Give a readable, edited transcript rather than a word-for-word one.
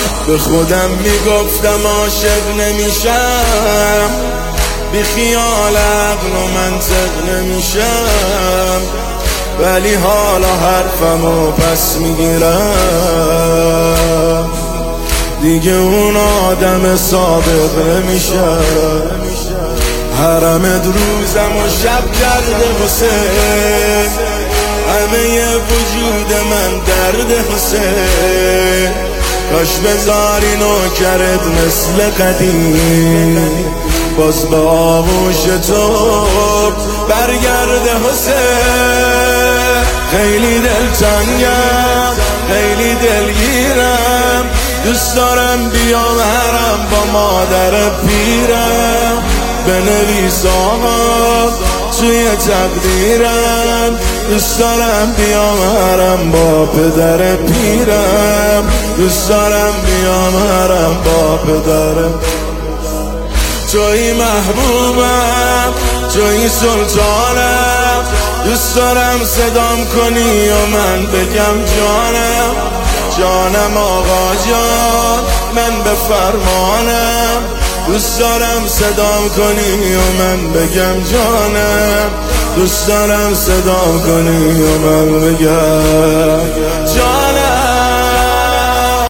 به خودم میگفتم عاشق نمیشم، بی خیال عقل و منطق نمیشم، ولی حالا حرفمو پس میگیرم، دیگه اون آدم صادق نمیشم. حرمت روزم و شب کرده حسین، همه وجود من درد حسین، کاش بذاری نوکرت مثل قدیم، باز به آغوش تو برگرده حسین. خیلی دلتنگم، خیلی دلگیرم، دوست دارم بیام حرم با مادر پیرم، بنویس آقا توی تقدیرم، دوست دارم بیام حرم با پدر پیرم، دوست دارم بیام حرم با پدرم. توی محبوبم، توی سلطانم، دوست دارم صدام کنی و من بگم جانم، جانم آقا جان من به فرمانم، دوست دارم صدام کنی و من بگم جانم، دوست دارم صدام کنی و من بگم جانم.